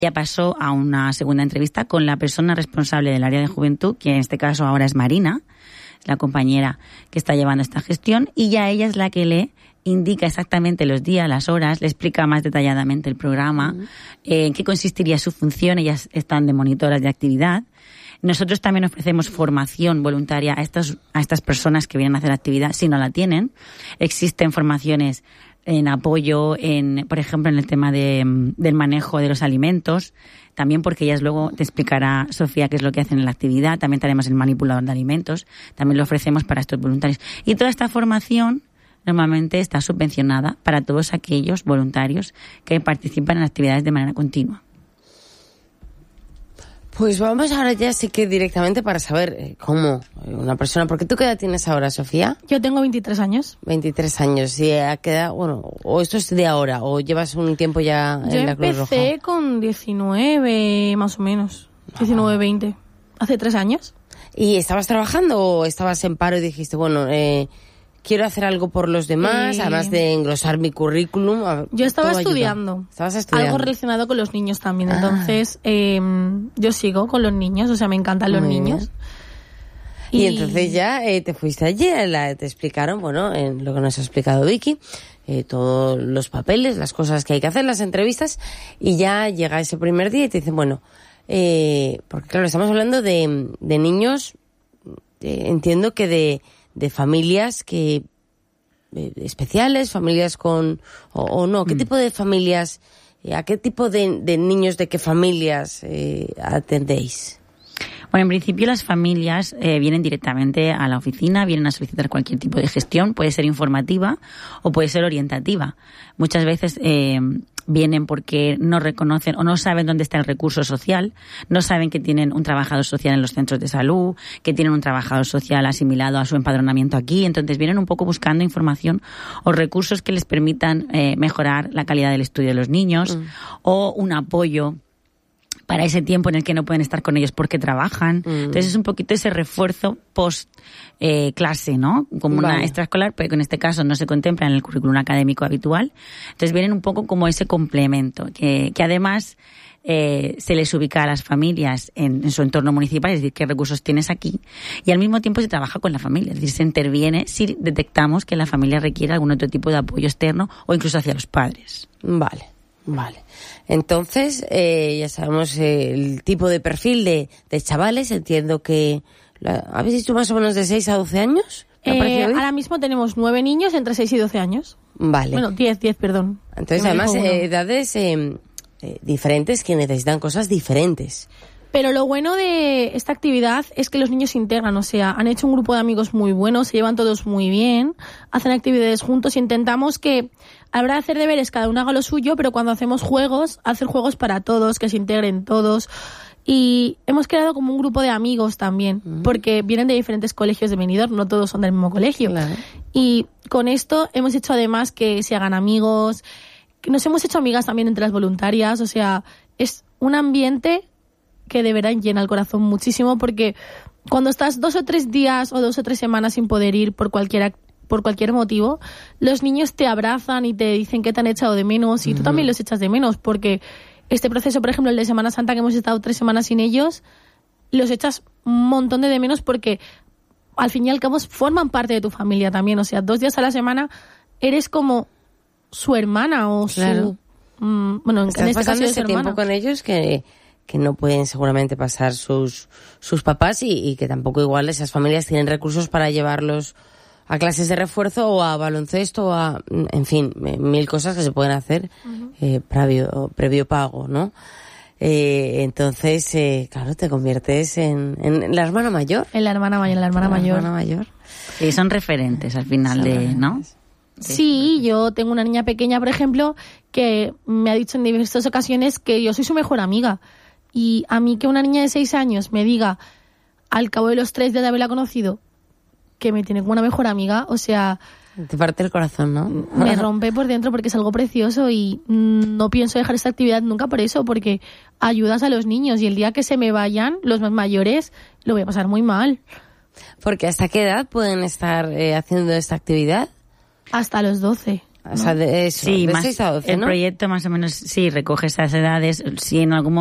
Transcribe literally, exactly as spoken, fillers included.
Ya pasó a una segunda entrevista con la persona responsable del área de juventud, que en este caso ahora es Marina, la compañera que está llevando esta gestión, y ya ella es la que le indica exactamente los días, las horas, le explica más detalladamente el programa, uh-huh. eh, en qué consistiría su función. Ellas están de monitoras de actividad. Nosotros también ofrecemos formación voluntaria a estas, a estas personas que vienen a hacer actividad si no la tienen. Existen formaciones en apoyo, en, por ejemplo, en el tema de, del manejo de los alimentos, también porque ellas luego te explicará, Sofía, qué es lo que hacen en la actividad. También tenemos el manipulador de alimentos, también lo ofrecemos para estos voluntarios. Y toda esta formación normalmente está subvencionada para todos aquellos voluntarios que participan en actividades de manera continua. Pues vamos ahora ya sí que directamente para saber eh, cómo una persona... Porque ¿tú qué edad tienes ahora, Sofía? Yo tengo veintitrés años. veintitrés años. ¿Y a qué edad? Bueno, o esto es de ahora, o llevas un tiempo ya Yo en la Cruz Roja. Yo empecé con diecinueve, más o menos. diecinueve, veinte. Hace tres años. ¿Y estabas trabajando o estabas en paro y dijiste, bueno... Eh, quiero hacer algo por los demás, eh, además de engrosar mi currículum? Yo estaba estudiando. ¿Estabas estudiando? Algo relacionado con los niños también. Ah. Entonces, eh, yo sigo con los niños, o sea, me encantan los Muy niños. Y, y entonces ya eh, te fuiste allí, la, te explicaron, bueno, en lo que nos ha explicado Vicky, eh, todos los papeles, las cosas que hay que hacer, las entrevistas, y ya llega ese primer día y te dicen, bueno, eh, porque claro, estamos hablando de, de niños, eh, entiendo que de... de familias que eh, especiales, familias con o, o no, ¿qué mm. tipo de familias, eh, a qué tipo de, de niños de qué familias eh, atendéis? Bueno, en principio las familias eh, vienen directamente a la oficina, vienen a solicitar cualquier tipo de gestión, puede ser informativa o puede ser orientativa. Muchas veces eh, vienen porque no reconocen o no saben dónde está el recurso social, no saben que tienen un trabajador social en los centros de salud, que tienen un trabajador social asimilado a su empadronamiento aquí, entonces vienen un poco buscando información o recursos que les permitan eh, mejorar la calidad del estudio de los niños mm. o un apoyo para ese tiempo en el que no pueden estar con ellos porque trabajan. Mm. Entonces es un poquito ese refuerzo post eh, clase, ¿no? Como vale. una extraescolar, pero que en este caso no se contempla en el currículum académico habitual. Entonces vienen un poco como ese complemento, que, que además eh, se les ubica a las familias en, en su entorno municipal, es decir, qué recursos tienes aquí, y al mismo tiempo se trabaja con la familia, es decir, se interviene si detectamos que la familia requiere algún otro tipo de apoyo externo o incluso hacia los padres. Vale. Vale, entonces eh, ya sabemos eh, el tipo de perfil de, de chavales, entiendo que... La, ¿habéis dicho más o menos de seis a doce años? Eh, ahora mismo tenemos nueve niños entre seis y doce años. Vale. Bueno, diez, diez, perdón. Entonces además eh, edades eh, eh, diferentes que necesitan cosas diferentes. Pero lo bueno de esta actividad es que los niños se integran, o sea, han hecho un grupo de amigos muy bueno, se llevan todos muy bien, hacen actividades juntos, intentamos que a la hora de hacer deberes cada uno haga lo suyo, pero cuando hacemos juegos, hacer juegos para todos, que se integren todos. Y hemos creado como un grupo de amigos también, uh-huh. porque vienen de diferentes colegios de Benidorm, no todos son del mismo colegio. Claro. Y con esto hemos hecho además que se hagan amigos, que nos hemos hecho amigas también entre las voluntarias, o sea, es un ambiente que de verdad llena el corazón muchísimo, porque cuando estás dos o tres días o dos o tres semanas sin poder ir por cualquier, por cualquier motivo, los niños te abrazan y te dicen que te han echado de menos, y uh-huh. tú también los echas de menos, porque este proceso, por ejemplo, el de Semana Santa, que hemos estado tres semanas sin ellos, los echas un montón de de menos porque al fin y al cabo forman parte de tu familia también, o sea, dos días a la semana eres como su hermana o claro. su... Mmm, bueno, Estás en este pasando caso ese tiempo con ellos que... que no pueden seguramente pasar sus sus papás y, y que tampoco igual esas familias tienen recursos para llevarlos a clases de refuerzo o a baloncesto o a, en fin, mil cosas que se pueden hacer uh-huh. eh, previo, previo pago, ¿no? Eh, entonces, eh, claro, te conviertes en, en la hermana mayor. En la hermana mayor, en la hermana la mayor. hermana mayor. Sí, son referentes al final son de, referentes. ¿no? Sí, yo tengo una niña pequeña, por ejemplo, que me ha dicho en diversas ocasiones que yo soy su mejor amiga. Y a mí que una niña de seis años me diga, al cabo de los tres días de haberla conocido, que me tiene como una mejor amiga, o sea... Te parte el corazón, ¿no? Me rompe por dentro porque es algo precioso y no pienso dejar esta actividad nunca por eso, porque ayudas a los niños y el día que se me vayan, los más mayores, lo voy a pasar muy mal. Porque ¿hasta qué edad pueden estar eh, haciendo esta actividad? Hasta los doce. O sea, de eso, sí, de más, seis a doce, el ¿no? proyecto más o menos sí recoge esas edades. Si en algún momento